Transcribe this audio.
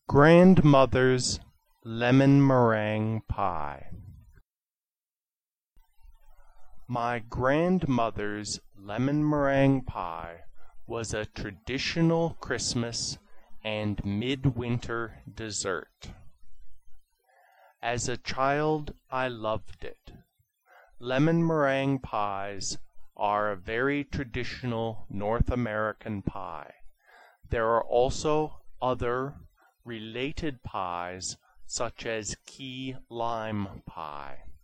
Grandmother's Lemon Meringue Pie. My grandmother's lemon meringue pie was a traditional Christmas and midwinter dessert. As a child, I loved it. Lemon meringue pies are a very traditional North American pie. There are also other related pies such as key lime pie.